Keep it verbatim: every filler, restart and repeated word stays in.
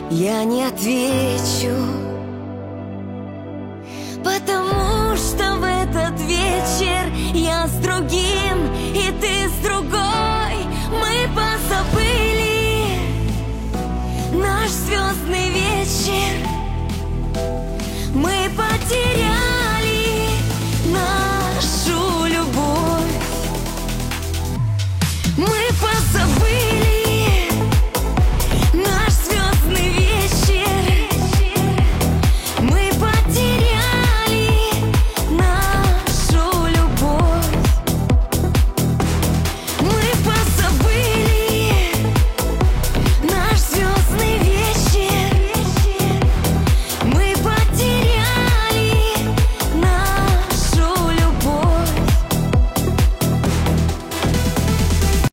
я не отвечу, потому что в этот вечер я с другим